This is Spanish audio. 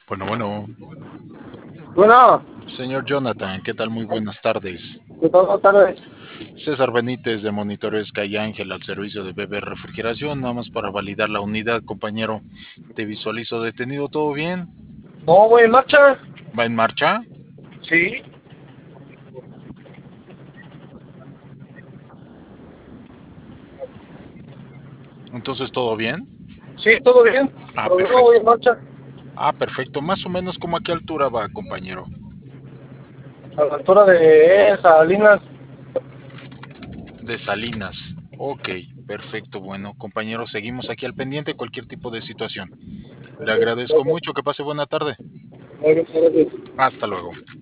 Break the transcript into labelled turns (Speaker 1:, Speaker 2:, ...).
Speaker 1: Bueno, bueno,
Speaker 2: Bueno,
Speaker 1: señor Jonathan, ¿qué tal? Muy buenas tardes.
Speaker 2: ¿qué tal? Buenas tardes.
Speaker 1: César Benítez de Monitores Calle Ángel al servicio de BB Refrigeración, nada más para validar la unidad, compañero. Te visualizo detenido, ¿todo bien?
Speaker 2: No, voy en marcha.
Speaker 1: ¿Va en marcha?
Speaker 2: Sí,
Speaker 1: Entonces, ¿todo bien?
Speaker 2: sí, todo bien.
Speaker 1: Ah,
Speaker 2: Problema, voy
Speaker 1: perfecto.
Speaker 2: en marcha.
Speaker 1: Ah, perfecto. Más o menos, ¿como a qué altura va, compañero?
Speaker 2: A la altura de Salinas.
Speaker 1: De Salinas. Ok, perfecto. Bueno, compañero, seguimos aquí al pendiente de cualquier tipo de situación. Le agradezco mucho, que pase buena tarde.
Speaker 2: Muy bien, gracias.
Speaker 1: Hasta luego.